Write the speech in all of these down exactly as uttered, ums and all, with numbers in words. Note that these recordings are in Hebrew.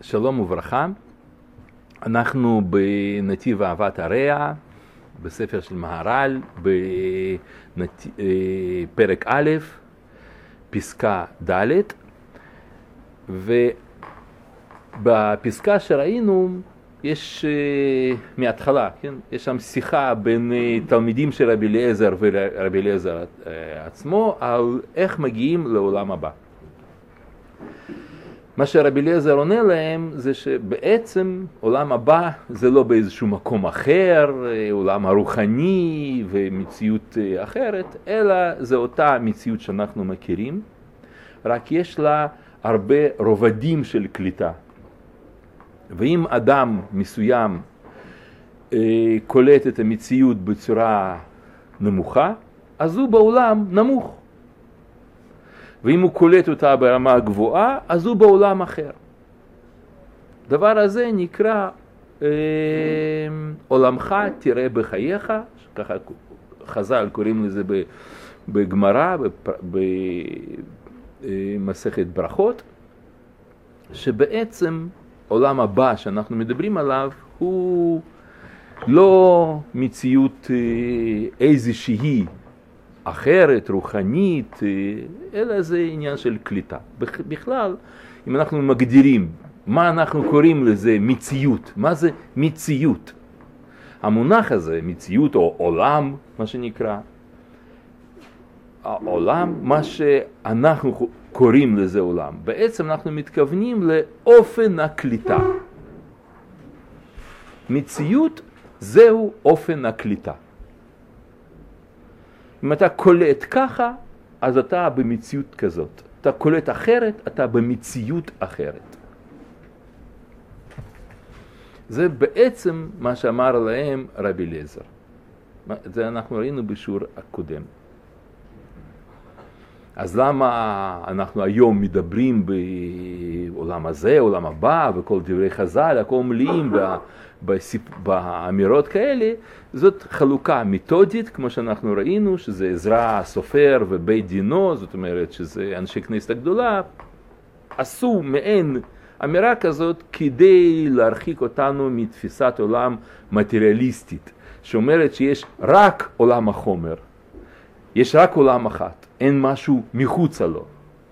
שלום וברכה, אנחנו בנתיב אהבת הרע, בספר של מהר"ל, בפרק א', פסקה ד', ובפסקה שראינו יש מההתחלה, כן? יש שם שיחה בין תלמידים של רבי אליעזר ורבי אליעזר עצמו על איך מגיעים לעולם הבא. מה שרבי אליעזר עונה להם זה שבעצם עולם הבא זה לא באיזשהו מקום אחר, עולם הרוחני ומציאות אחרת, אלא זה אותה מציאות שאנחנו מכירים, רק יש לה הרבה רובדים של קליטה. ואם אדם מסוים אה, קולט את המציאות בצורה נמוכה, אז הוא בעולם נמוך. ואם הוא קולט אותה ברמה גבוהה, אז הוא בעולם אחר. דבר הזה נקרא אה, עולמך תראה בחייך, ככה חז"ל קוראים לזה בגמרא, במסכת ברכות, שבעצם עולם הבא שאנחנו מדברים עליו הוא לא מציאות איזושהי אחרת, רוחנית, אלא זה עניין של קליטה. בכלל, אם אנחנו מגדירים מה אנחנו קוראים לזה מציאות, מה זה מציאות? המונח הזה, מציאות או עולם, מה שנקרא, העולם, מה שאנחנו קוראים לזה עולם. בעצם אנחנו מתכוונים לאופן הקליטה. מציאות זהו אופן הקליטה. אם אתה קולט ככה, אז אתה במציאות כזאת. אתה קולט אחרת, אתה במציאות אחרת. זה בעצם מה שאמר להם רבי אליעזר. זה אנחנו ראינו בשיעור הקודם. אז למה אנחנו היום מדברים בעולם הזה, עולם הבא, וכל דברי חז"ל, הכל מלאים באמירות כאלה? זאת חלוקה מתודית, כמו שאנחנו ראינו, שזה עזרא סופר ובית דינו, זאת אומרת שזה אנשי כנסת הגדולה, עשו מעין אמירה כזאת כדי להרחיק אותנו מתפיסת עולם מטריאליסטית, שאומרת שיש רק עולם החומר, יש רק עולם אחת, אין משהו מחוצה לו.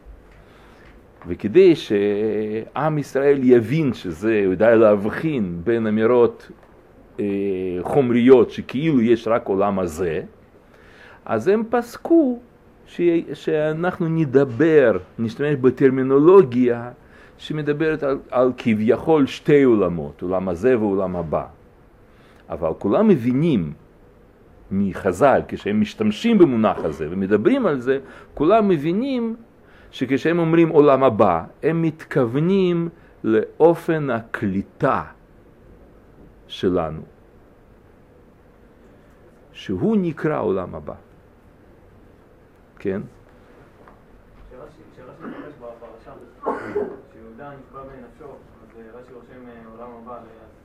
וכדי שעם ישראל יבין שזה, הוא יודע להבחין בין אמירות אה, חומריות שכאילו יש רק עולם הזה, אז הם פסקו ש, שאנחנו נדבר, נשתמש בטרמינולוגיה שמדברת על, על כביכול שתי עולמות, עולם הזה ועולם הבא. אבל כולם מבינים מחז"ל, כשהם משתמשים במונח הזה ומדברים על זה, כולם מבינים שכשהם אומרים עולם הבא, הם מתכוונים לאופן הקליטה שלנו, שהוא נקרא עולם הבא. כן? כשרש"י מפרש בפרשה, שיהודה נקבע בנפשו, אז רש"י רושם עולם הבא.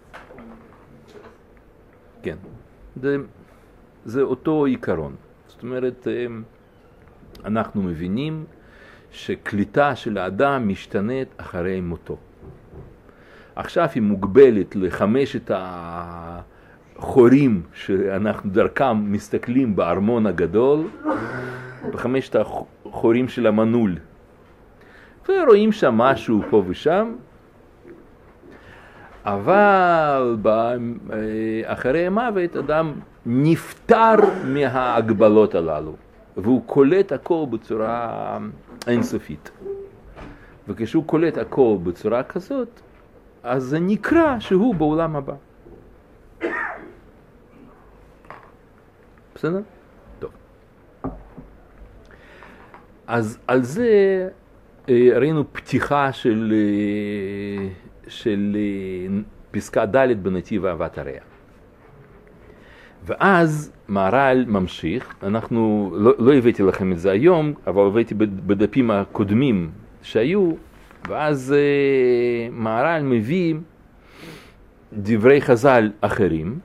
כן. זה, זה אותו עיקרון. זאת אומרת, אנחנו מבינים שקליטה של האדם משתנית אחרי מותו. עכשיו היא מוגבלת לחמשת החורים שאנחנו דרכם מסתכלים בארמון הגדול, בחמשת החורים של המנעול. ורואים שם משהו פה ושם, אבל אחרי המוות אדם נפטר מההגבלות הללו, והוא קולט הכל בצורה אינסופית. וכשהוא קולט הכל בצורה כזאת, אז זה נקרא שהוא בעולם הבא. בסדר? טוב. אז על זה ראינו פתיחה של, של פסקה ד' בנתיב אהבת הרע. ואז מהר"ל ממשיך, אנחנו, לא, לא הבאתי לכם את זה היום, אבל הבאתי בדפים הקודמים שהיו, ואז uh, מהר"ל מביא דברי חז"ל אחרים,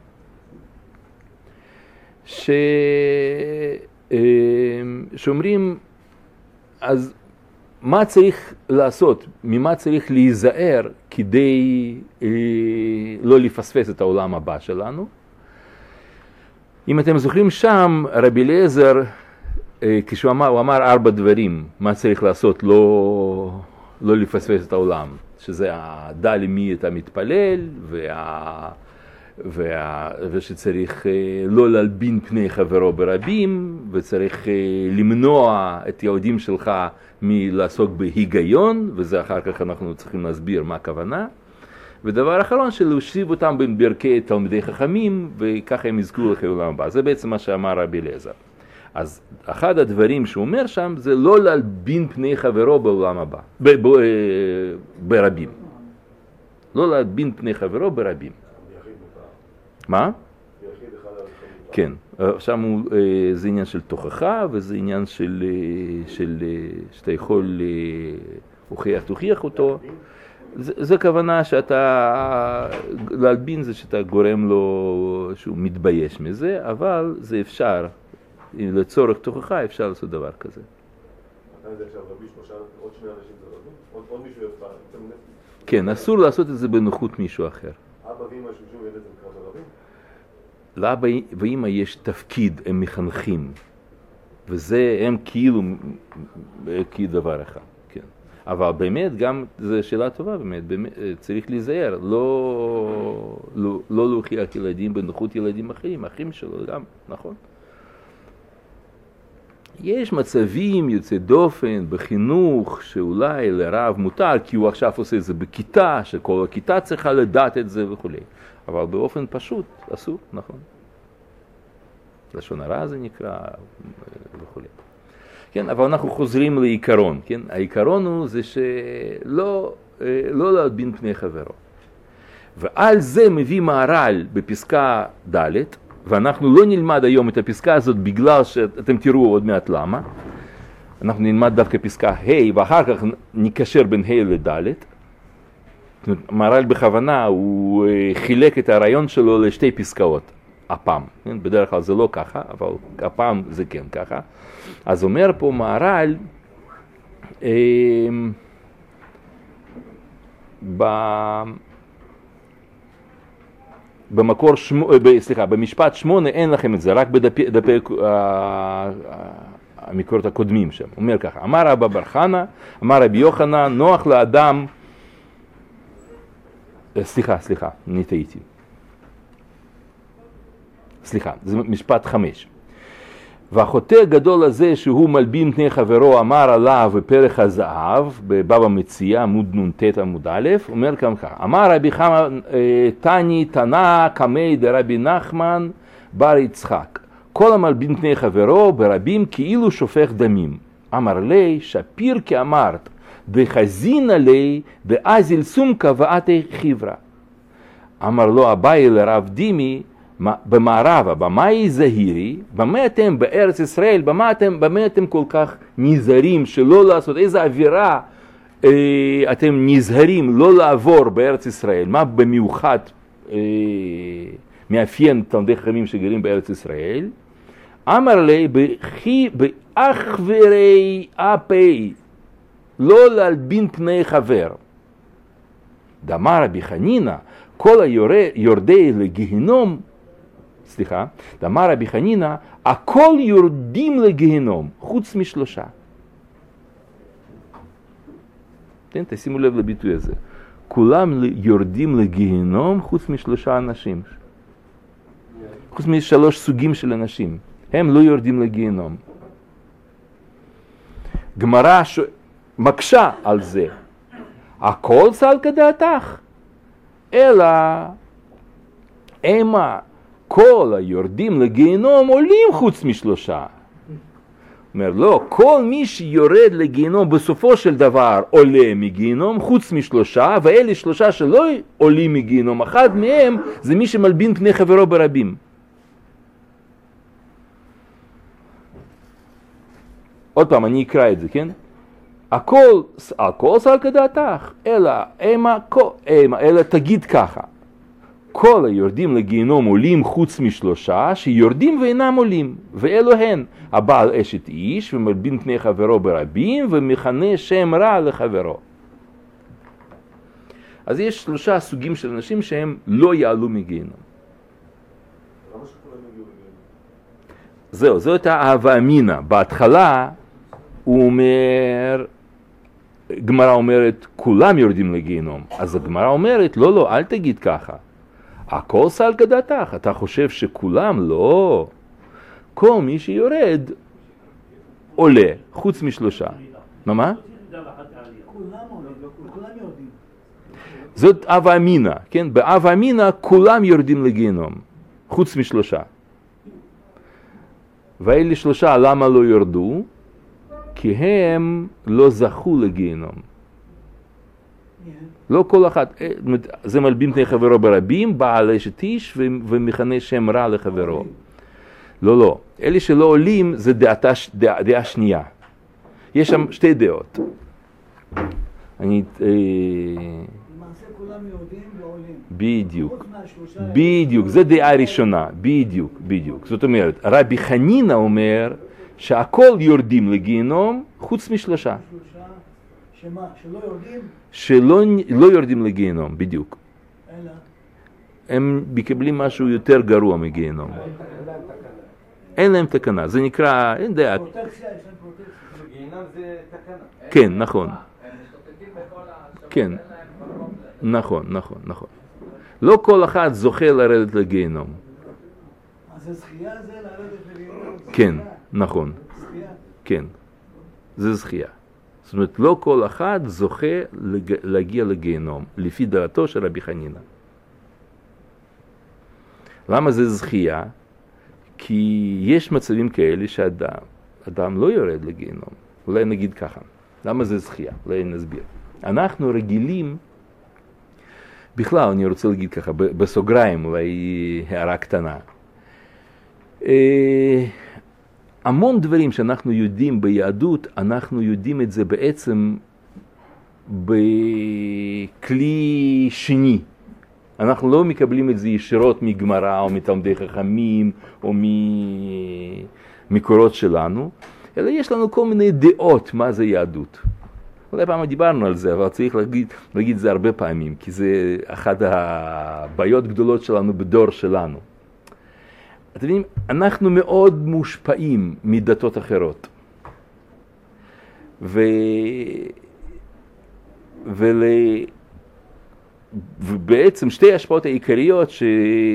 ש, uh, שאומרים, אז מה צריך לעשות, ממה צריך להיזהר כדי אה, לא לפספס את העולם הבא שלנו. אם אתם זוכרים שם, רבי אליעזר, אה, כשהוא אמר, הוא אמר ארבע דברים, מה צריך לעשות לא, לא לפספס את העולם, שזה הדע למי אתה מתפלל, וה... וה... ושצריך לא להלבין פני חברו ברבים, וצריך למנוע את יהודים שלך מלעסוק בהיגיון, וזה אחר כך אנחנו צריכים להסביר מה הכוונה. ודבר אחרון, שלהושיב אותם בין ברכי תלמידי חכמים, וככה הם יזכו לחיי עולם הבא. זה בעצם מה שאמר רבי אליעזר. אז אחד הדברים שהוא אומר שם, זה לא להלבין פני חברו בעולם הבא, ב... ב... ברבים. לא להלבין פני חברו ברבים. מה? כן, שם זה עניין של תוכחה, וזה עניין של, של שאתה יכול להוכיח, תוכיח אותו. זה, זה כוונה שאתה, להלבין זה שאתה גורם לו שהוא מתבייש מזה, אבל זה אפשר, לצורך תוכחה אפשר לעשות דבר כזה. אתה יודע עכשיו רבי שלושה, עוד שני אנשים זה רבים? עוד מישהו יפה? כן, אסור לעשות את זה בנוחות מישהו אחר. אבא ואמא שמשום ילד זה נקרא ברבים? לאבא ואמא יש תפקיד, הם מחנכים, וזה הם כאילו כדבר אחד, כן. אבל באמת גם, זו שאלה טובה באמת, באמת צריך להיזהר, לא, לא, לא להוכיח ילדים בנוחות ילדים אחרים, אחים שלו גם, נכון? יש מצבים יוצא דופן בחינוך שאולי לרב מותר, כי הוא עכשיו עושה את זה בכיתה, שכל הכיתה צריכה לדעת את זה וכו'. אבל באופן פשוט אסור, נכון. לשון הרע זה נקרא וכו'. כן, אבל אנחנו חוזרים לעיקרון, כן? העיקרון הוא זה שלא לא להלבין פני חברו. ועל זה מביא מהר"ל בפסקה ד', ואנחנו לא נלמד היום את הפסקה הזאת בגלל שאתם תראו עוד מעט למה. אנחנו נלמד דווקא פסקה ה' ואחר כך נקשר בין ה' לד'. מהר"ל בכוונה הוא חילק את הרעיון שלו לשתי פסקאות הפעם. בדרך כלל זה לא ככה, אבל הפעם זה כן ככה. אז אומר פה מהר"ל, ב... במקור שמו, סליחה, במשפט שמונה אין לכם את זה, רק בדפי, דפי המקורות הקודמים שם. אומר ככה, אמר רבא בר חנא, אמר רבי יוחנן, נוח לאדם, סליחה, סליחה, נטעיתי. סליחה, זה משפט חמש. והחוטא הגדול הזה שהוא מלבין פני חברו אמר עליו בפרח הזהב, בבבא מציעא, עמוד נ"ט עמוד א', אומר כאן כך, אמר רבי חמא תני תנא קמי דרבי נחמן בר יצחק, כל המלבין פני חברו ברבים כאילו שופך דמים. אמר לי, שפיר כאמרת, דחזינא לי דאזיל סומקא ואתי חברה. אמר לו אביי לרב דימי, במערבה, במאי זהירי, במה אתם בארץ ישראל, במה אתם, במה אתם כל כך נזהרים שלא לעשות, איזה אווירה אה, אתם נזהרים לא לעבור בארץ ישראל, מה במיוחד אה, מאפיין תלמידי חכמים שגרים בארץ ישראל? אמר לי, בכי באחברי אפי, לא להלבין פני חבר. דאמר רבי חנינא, כל היורדי לגיהנום, סליחה, דאמר רבי חנינא, הכל יורדים לגיהנום, חוץ משלושה. תן, תשימו לב לביטוי הזה. כולם יורדים לגיהנום חוץ משלושה אנשים. חוץ משלוש סוגים של אנשים. הם לא יורדים לגיהנום. גמרא ש... מקשה על זה. הכל צל כדעתך. אלא אמה כל היורדים לגיהנום עולים חוץ משלושה. אומר, לא, כל מי שיורד לגיהנום בסופו של דבר עולה מגיהנום חוץ משלושה, ואלה שלושה שלא עולים מגיהנום, אחד מהם זה מי שמלבין פני חברו ברבים. עוד פעם, אני אקרא את זה, כן? הכל, הכל סל כדעתך, אלא, אמה, אמה, אלא תגיד ככה. כל היורדים לגיהנום עולים חוץ משלושה שיורדים ואינם עולים, ואלו הן הבעל אשת איש ומלבין פני חברו ברבים ומכנה שם רע לחברו. אז יש שלושה סוגים של אנשים שהם לא יעלו מגיהנום. למה שכולם יגיעו לגיהנום? זהו, זאת האהבה אמינה. בהתחלה הוא אומר, גמרא אומרת כולם יורדים לגיהנום, אז הגמרא אומרת לא לא, אל תגיד ככה, הכל סל כדעתך, אתה חושב שכולם? לא, כל מי שיורד עולה, חוץ משלושה. מה מה? זאת אהבה אמינה, כן? באהבה אמינה כולם יורדים לגיהנום, חוץ משלושה. ואלה שלושה למה לא ירדו? כי הם לא זכו לגיהנום. לא כל אחד, זה מלבין פני חברו ברבים, בעל אשת איש ומכנה שם רע לחברו. לא, לא. אלה שלא עולים זה דעתה, דעה, דעה שנייה. יש שם שתי דעות. אני... למעשה כולם יורדים ועולים. בדיוק. בדיוק. זה דעה ראשונה. בדיוק, בדיוק. זאת אומרת, רבי חנינא אומר שהכל יורדים לגיהנום חוץ משלושה. שלושה, שמה? שלא יורדים? שלא לא יורדים לגיהנום, בדיוק. אלא? הם מקבלים משהו יותר גרוע מגיהנום. אין להם תקנה. זה נקרא, אין דעה. פרוטקציה, יש להם פרוטקציה. גיהנום זה תקנה. כן, נכון. הם משתתפים בכל השבוע, כן. אין להם מקום. נכון, נכון, נכון. לא כל אחד זוכה לרדת לגיהנום. אז הזכייה זה לרדת לגיהנום? כן, נכון. זכייה? כן. זה זכייה. זאת אומרת, לא כל אחד זוכה לג... להגיע לגיהנום, לפי דעתו של רבי חנינא. למה זה זכייה? כי יש מצבים כאלה שאדם אדם לא יורד לגיהנום. אולי נגיד ככה. למה זה זכייה? אולי נסביר. אנחנו רגילים, בכלל אני רוצה להגיד ככה, בסוגריים, אולי הערה קטנה. המון דברים שאנחנו יודעים ביהדות, אנחנו יודעים את זה בעצם בכלי שני. אנחנו לא מקבלים את זה ישירות מגמרא או מתלמידי חכמים או ממקורות שלנו, אלא יש לנו כל מיני דעות מה זה יהדות. אולי פעם דיברנו על זה, אבל צריך להגיד, להגיד זה הרבה פעמים, כי זה אחת הבעיות גדולות שלנו בדור שלנו. אתם יודעים, אנחנו מאוד מושפעים מדתות אחרות. ו... ול... ובעצם שתי השפעות העיקריות ש...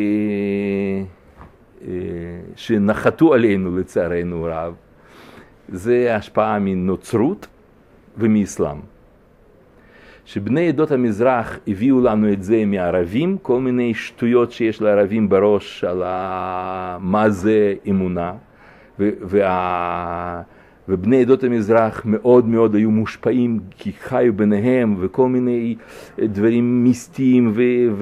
שנחתו עלינו לצערנו רב, זה השפעה מנוצרות ומאסלאם. שבני עדות המזרח הביאו לנו את זה מערבים, כל מיני שטויות שיש לערבים בראש על מה זה אמונה, ו- וה... ובני עדות המזרח מאוד מאוד היו מושפעים כי חיו ביניהם, וכל מיני דברים מיסטיים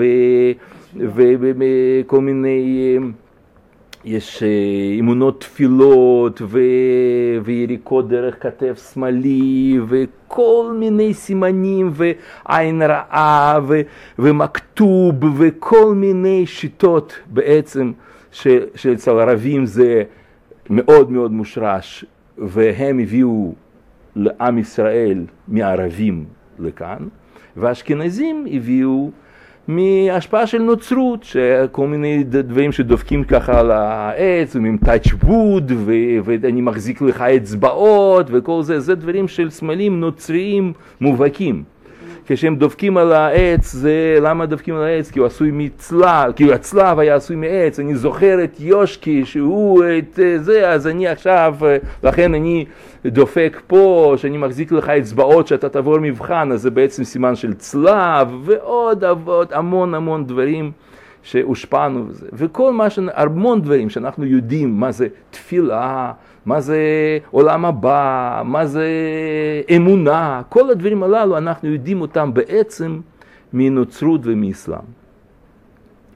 וכל מיני, יש אמונות תפילות ו... ויריקות דרך כתף שמאלי וכל מיני סימנים ועין רעה ו... ומכתוב וכל מיני שיטות בעצם ש... שאצל ערבים זה מאוד מאוד מושרש, והם הביאו לעם ישראל מערבים לכאן, והאשכנזים הביאו מהשפעה של נוצרות, שכל מיני דברים שדופקים ככה על העץ, עם טאץ' ווד, ואני מחזיק לך אצבעות, וכל זה, זה דברים של סמלים נוצריים מובהקים. כשהם דופקים על העץ, זה למה דופקים על העץ? כי הוא עשוי מצלב, כי הצלב היה עשוי מעץ. אני זוכר את יושקי שהוא את זה, אז אני עכשיו, לכן אני דופק פה, שאני מחזיק לך אצבעות שאתה תעבור מבחן, אז זה בעצם סימן של צלב, ועוד ועוד המון המון דברים שהושפענו בזה. וכל מה, ש... המון דברים שאנחנו יודעים מה זה תפילה, מה זה עולם הבא, מה זה אמונה, כל הדברים הללו אנחנו יודעים אותם בעצם מנוצרות ומאסלאם.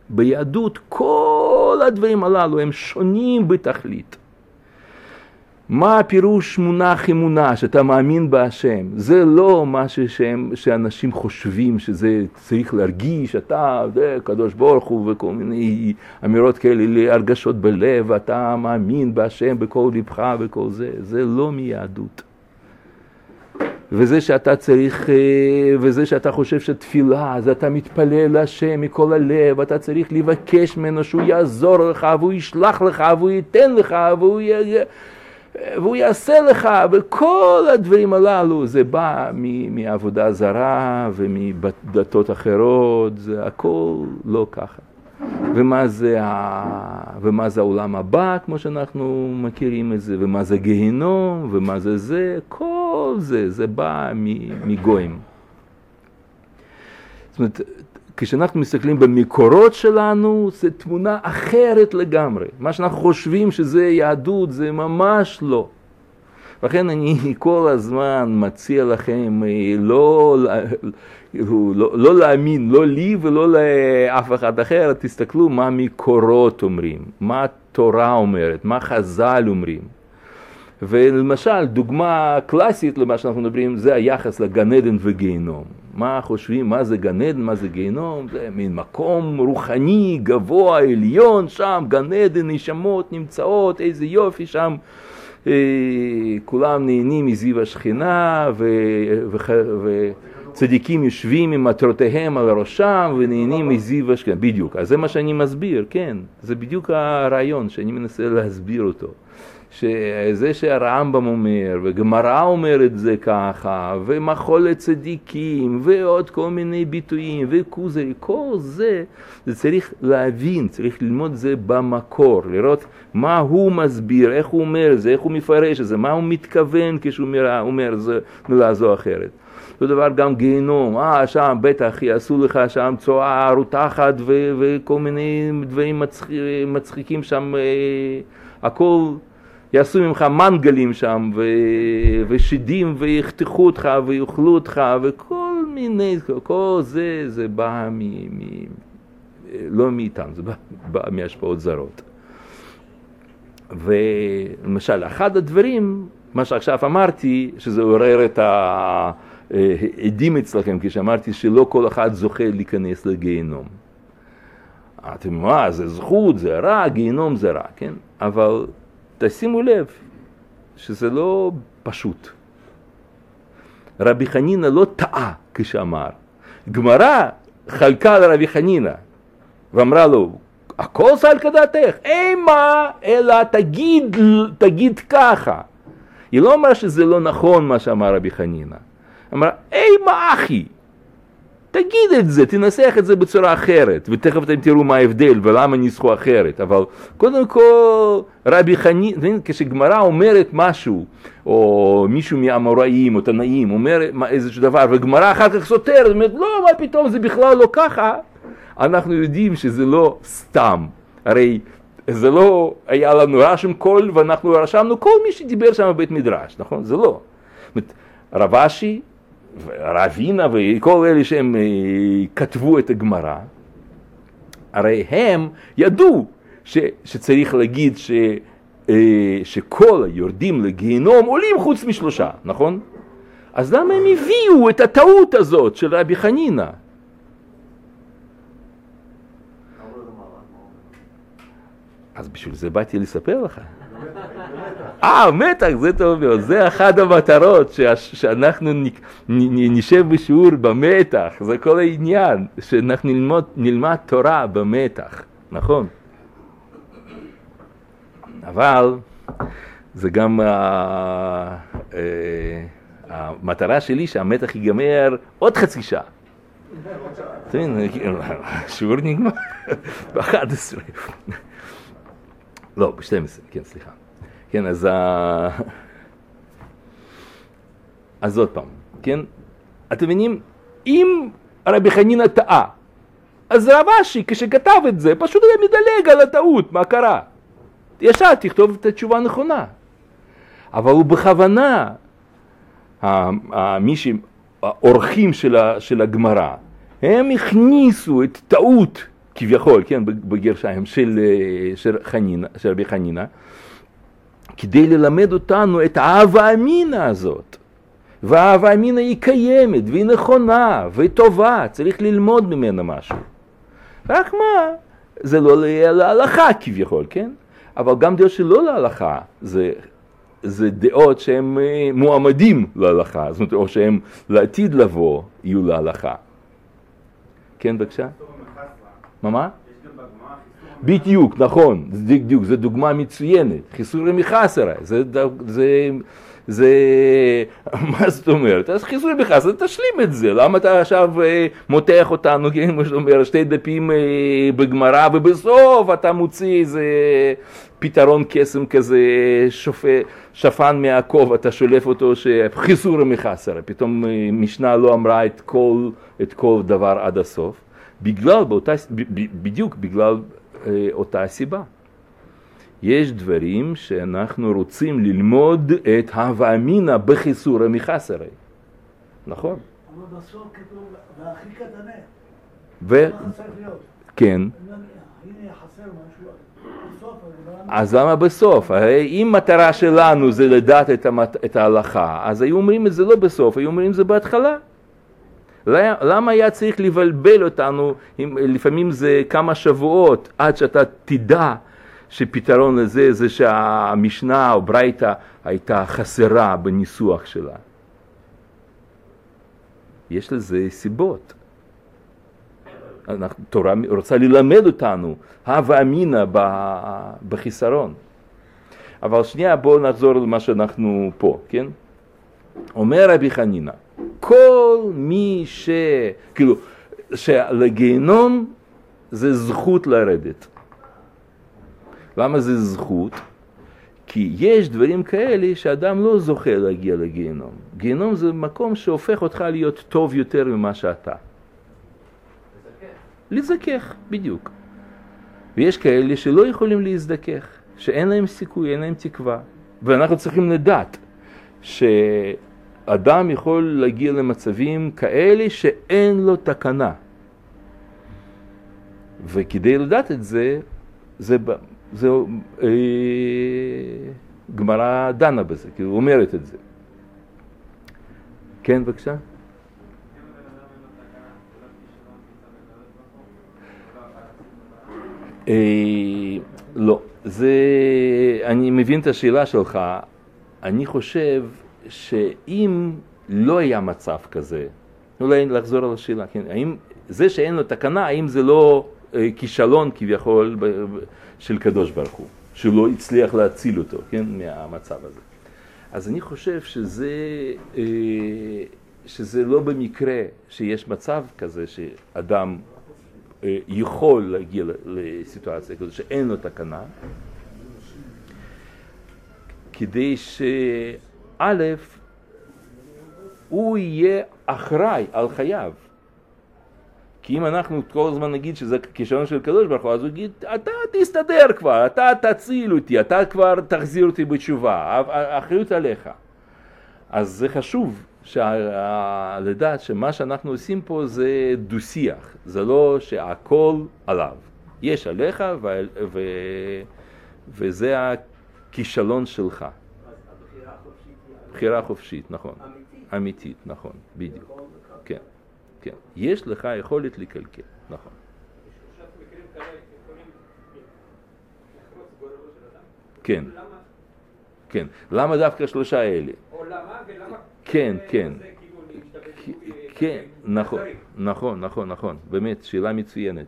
ביהדות כל הדברים הללו הם שונים בתכלית. מה הפירוש מונח אמונה, שאתה מאמין בהשם? זה לא מה שהם, שאנשים חושבים שזה צריך להרגיש, אתה, זה, קדוש ברוך הוא וכל מיני אמירות כאלה, להרגשות בלב, ואתה מאמין בהשם בכל לבך וכל זה, זה לא מיהדות. וזה שאתה צריך, וזה שאתה חושב שתפילה, אז אתה מתפלל להשם מכל הלב, אתה צריך לבקש ממנו שהוא יעזור לך, והוא ישלח לך, והוא ייתן לך, והוא י... והוא יעשה לך, וכל הדברים הללו, זה בא מעבודה זרה ומדתות אחרות, זה הכל לא ככה. ומה זה, ה... ומה זה העולם הבא, כמו שאנחנו מכירים את זה, ומה זה גיהנום, ומה זה זה, כל זה, זה בא מגויים. זאת אומרת, כשאנחנו מסתכלים במקורות שלנו, זה תמונה אחרת לגמרי. מה שאנחנו חושבים שזה יהדות, זה ממש לא. לכן אני כל הזמן מציע לכם לא, לא, לא להאמין, לא לי ולא לאף אחד אחר. תסתכלו מה מקורות אומרים, מה התורה אומרת, מה חז"ל אומרים. ולמשל, דוגמה קלאסית למה שאנחנו מדברים, זה היחס לגן עדן וגיהנום. מה חושבים, מה זה גן עדן, מה זה גיהנום? זה מין מקום רוחני, גבוה, עליון, שם גן עדן, נשמות נמצאות, איזה יופי שם. אה, כולם נהנים מזיו השכינה, ו, ו, ו, וצדיקים יושבים עם מטרותיהם על ראשם, ונהנים מזיו השכינה. בדיוק, אז זה מה שאני מסביר, כן. זה בדיוק הרעיון שאני מנסה להסביר אותו. שזה שהרמב"ם אומר, וגמרא אומר את זה ככה, ומחול צדיקים, ועוד כל מיני ביטויים, וכוזרי, כל זה, זה צריך להבין, צריך ללמוד זה במקור, לראות מה הוא מסביר, איך הוא אומר זה, איך הוא מפרש את זה, מה הוא מתכוון כשהוא אומר, אומר זה מילה זו אחרת. אותו דבר גם גיהנום, אה, שם בטח יעשו לך שם צואה רותחת, ו- וכל מיני דברים מצח- מצחיקים שם, אה, הכל, יעשו ממך מנגלים שם, ו... ושידים, ויחתכו אותך, ויאכלו אותך, וכל מיני, כל זה, זה בא מ... מ... לא מאיתנו, זה בא, בא מהשפעות זרות. ולמשל, אחד הדברים, מה שעכשיו אמרתי, שזה עורר את העדים אצלכם, כשאמרתי שלא כל אחד זוכה להיכנס לגיהנום. אתם אומרים, מה, זה זכות, זה רע, גיהנום זה רע, כן? אבל תשימו לב שזה לא פשוט. רבי חנינא לא טעה כשאמר. גמרא חלקה לרבי חנינא ואמרה לו, הכל סל כדעתך, אימה, אלא תגיד, תגיד ככה. היא לא אמרה שזה לא נכון מה שאמר רבי חנינא. אמרה, אימה אחי, תגיד את זה, תנסח את זה בצורה אחרת, ותכף אתם תראו מה ההבדל ולמה ניסחו אחרת. אבל קודם כל, רבי חנינא, כשגמרא אומרת משהו, או מישהו מהאמוראים או תנאים אומר איזשהו דבר, וגמרא אחר כך סותר, זאת אומרת, לא, מה פתאום, זה בכלל לא ככה. אנחנו יודעים שזה לא סתם. הרי זה לא היה לנו רשם קול, ואנחנו רשמנו כל מי שדיבר שם בבית מדרש, נכון? זה לא. רב אשי, רבינה וכל אלה שהם כתבו את הגמרא, הרי הם ידעו ש, שצריך להגיד ש, שכל היורדים לגיהנום עולים חוץ משלושה, נכון? אז למה הם הביאו את הטעות הזאת של רבי חנינא? אז בשביל זה באתי לספר לך. אה, מתח, זה טוב מאוד. זה אחד המטרות שאנחנו נשב בשיעור במתח. זה כל העניין, שאנחנו נלמד, נלמד תורה במתח, נכון? אבל זה גם המטרה שלי שהמתח ייגמר עוד חצי שעה. שיעור נגמר ב-אחת עשרה. לא, ב-שתים עשרה, כן, סליחה. כן, אז, אז עוד פעם, כן? אתם מבינים, אם רבי חנינא טעה, אז רב אשי, כשכתב את זה, פשוט היה מדלג על הטעות, מה קרה? ישר תכתוב את התשובה הנכונה. אבל הוא בכוונה, מי שהאורחים של הגמרא, הם הכניסו את טעות, כביכול, כן, בגרשיים של, של, חנינה, של רבי חנינא, כדי ללמד אותנו את האהבה אמינה הזאת. והאהבה אמינה היא קיימת, והיא נכונה, והיא טובה, צריך ללמוד ממנה משהו. רק מה? זה לא להלכה כביכול, כן? אבל גם דעות שלא להלכה, זה, זה דעות שהם מועמדים להלכה, זאת אומרת, או שהם לעתיד לבוא יהיו להלכה. כן, בבקשה? מה מה? בדיוק, נכון, בדיוק, זו דוגמה מצוינת, חיסורי מחסרה, זה, זה, זה, מה זאת אומרת? אז חיסורי מחסרה, תשלים את זה, למה אתה עכשיו מותח אותנו, כמו שאתה אומר, שתי דפים בגמרא, ובסוף אתה מוציא איזה פתרון קסם כזה, שופ... שפן מהעקוב, אתה שולף אותו, שחיסורי מחסרה, פתאום משנה לא אמרה את כל, את כל דבר עד הסוף, בגלל, באותה, בדיוק בגלל אותה הסיבה. יש דברים שאנחנו רוצים ללמוד את הווה אמינא בחיסורא מחסרא. נכון? אבל בסוף כתוב, והכי קטנה. ו... מה צריך להיות? כן. הנה חסר משהו. בסוף, אז למה בסוף? הרי אם מטרה שלנו זה לדעת את, המת... את ההלכה, אז היו אומרים את זה לא בסוף, היו אומרים את זה בהתחלה. למה היה צריך לבלבל אותנו, לפעמים זה כמה שבועות, עד שאתה תדע שפתרון לזה זה שהמשנה או ברייתא הייתה חסרה בניסוח שלה. יש לזה סיבות. התורה רוצה ללמד אותנו, הווה אמינא בחיסרון. אבל שנייה, בואו נחזור למה שאנחנו פה, כן? אומר רבי חנינא, כל מי ש... כאילו, שלגיהנום זה זכות לרדת. למה זה זכות? כי יש דברים כאלה שאדם לא זוכה להגיע לגיהנום. גיהנום זה מקום שהופך אותך להיות טוב יותר ממה שאתה. להזדכך, בדיוק. ויש כאלה שלא יכולים להזדכך, שאין להם סיכוי, אין להם תקווה. ואנחנו צריכים לדעת שאדם יכול להגיע למצבים כאלה שאין לו תקנה. וכדי לדעת את זה, זה, זה אה, גמרא דנה בזה, כי הוא אומרת את זה. כן, בבקשה? אה, לא, זה, אני מבין את השאלה שלך. אני חושב שאם לא היה מצב כזה, אולי לחזור על השאלה, כן, האם זה שאין לו תקנה, האם זה לא אה, כישלון כביכול ב, ב, של קדוש ברוך הוא, שלא הצליח להציל אותו, כן, מהמצב הזה. אז אני חושב שזה, אה, שזה לא במקרה שיש מצב כזה שאדם אה, יכול להגיע לסיטואציה כזו שאין לו תקנה, כדי שא' הוא יהיה אחראי על חייו. כי אם אנחנו כל הזמן נגיד שזה כישלון של קדוש ברוך הוא, אז הוא יגיד, אתה תסתדר כבר, אתה תציל אותי, אתה כבר תחזיר אותי בתשובה, האחריות עליך. אז זה חשוב לדעת שמה שאנחנו עושים פה זה דו-שיח, זה לא שהכל עליו. יש עליך ו... ו... וזה הכישלון שלך. הבחירה החופשית. בחירה חופשית, נכון. אמיתית. אמיתית, נכון, בדיוק. כן, כן. יש לך יכולת לקלקל, נכון. כן. כן. למה דווקא שלושה האלה? או למה ולמה? כן, כן. כן, נכון, נכון, נכון, נכון. באמת, שאלה מצוינת.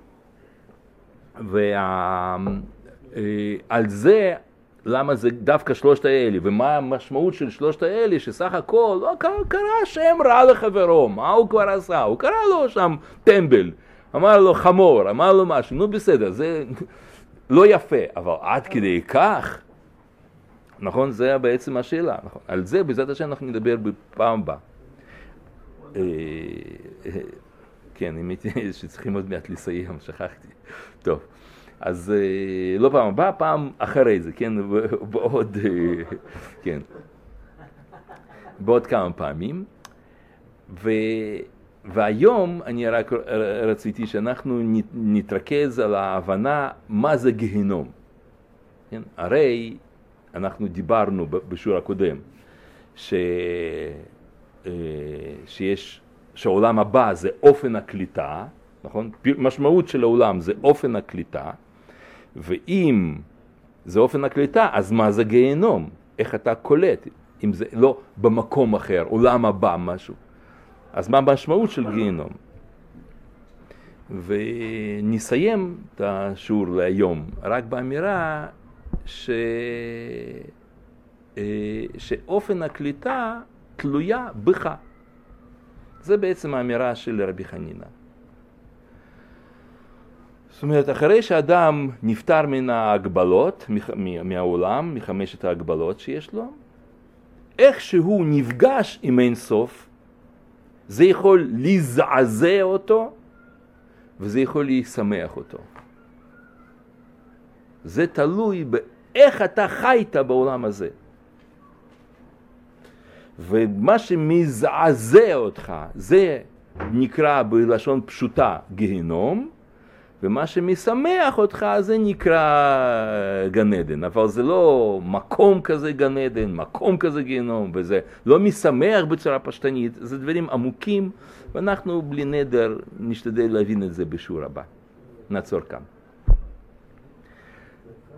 ועל זה, למה זה דווקא שלושת האלה, ומה המשמעות של שלושת האלה, שסך הכל, לא קרה, קרה שם רע לחברו, מה הוא כבר עשה? הוא קרא לו שם טמבל, אמר לו חמור, אמר לו משהו, נו בסדר, זה לא יפה, אבל עד כדי כך, נכון, זה בעצם השאלה, נכון, על זה בעזרת השם אנחנו נדבר בפעם הבאה. כן, האמת שצריכים עוד מעט לסיים, שכחתי. טוב. אז לא פעם הבאה, פעם אחרי זה, כן, בעוד, כן, בעוד כמה פעמים. ו, והיום אני רק רציתי שאנחנו נתרכז על ההבנה מה זה גיהנום. כן? הרי אנחנו דיברנו בשיעור הקודם, ש... שיש, שהעולם הבא זה אופן הקליטה, נכון? משמעות של העולם זה אופן הקליטה, ואם זה אופן הקליטה, אז מה זה גיהנום? איך אתה קולט? אם זה לא במקום אחר, עולם הבא משהו. אז מה המשמעות של גיהנום? ונסיים את השיעור להיום רק באמירה ש... שאופן הקליטה תלויה בך. זה בעצם האמירה של רבי חנינא. זאת אומרת, אחרי שאדם נפטר מן ההגבלות, מהעולם, מחמשת ההגבלות שיש לו, איך שהוא נפגש עם אין סוף, זה יכול לזעזע אותו, וזה יכול לשמח אותו. זה תלוי באיך אתה חיית בעולם הזה. ומה שמזעזע אותך, זה נקרא בלשון פשוטה גיהנום, ומה שמשמח אותך זה נקרא גן עדן. אבל זה לא מקום כזה גן עדן, מקום כזה גיהנום, וזה לא משמח בצורה פשטנית, זה דברים עמוקים, ואנחנו בלי נדר נשתדל להבין את זה בשיעור הבא. נעצור כאן.